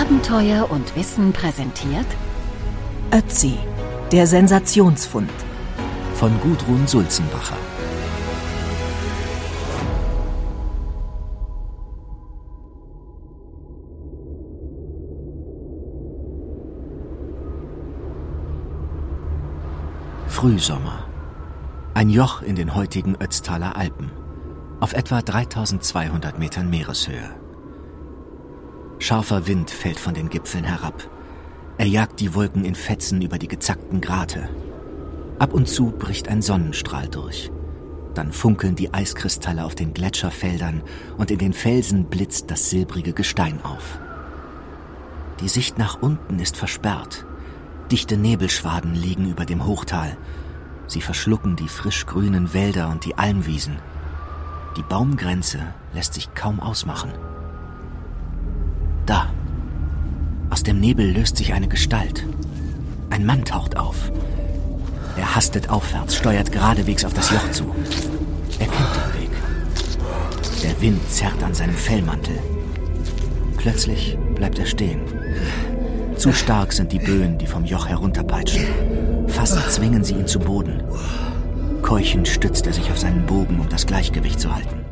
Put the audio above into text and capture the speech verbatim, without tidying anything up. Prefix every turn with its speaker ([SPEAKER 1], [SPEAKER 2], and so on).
[SPEAKER 1] Abenteuer und Wissen präsentiert
[SPEAKER 2] Ötzi, der Sensationsfund
[SPEAKER 3] von Gudrun Sulzenbacher. Frühsommer. Ein Joch in den heutigen Ötztaler Alpen, auf etwa dreitausendzweihundert Metern Meereshöhe. Scharfer Wind fällt von den Gipfeln herab. Er jagt die Wolken in Fetzen über die gezackten Grate. Ab und zu bricht ein Sonnenstrahl durch. Dann funkeln die Eiskristalle auf den Gletscherfeldern und in den Felsen blitzt das silbrige Gestein auf. Die Sicht nach unten ist versperrt. Dichte Nebelschwaden liegen über dem Hochtal. Sie verschlucken die frisch grünen Wälder und die Almwiesen. Die Baumgrenze lässt sich kaum ausmachen. Da, aus dem Nebel löst sich eine Gestalt. Ein Mann taucht auf. Er hastet aufwärts, steuert geradewegs auf das Joch zu. Er kennt den Weg. Der Wind zerrt an seinem Fellmantel. Plötzlich bleibt er stehen. Zu stark sind die Böen, die vom Joch herunterpeitschen. Fast zwingen sie ihn zu Boden. Keuchend stützt er sich auf seinen Bogen, um das Gleichgewicht zu halten.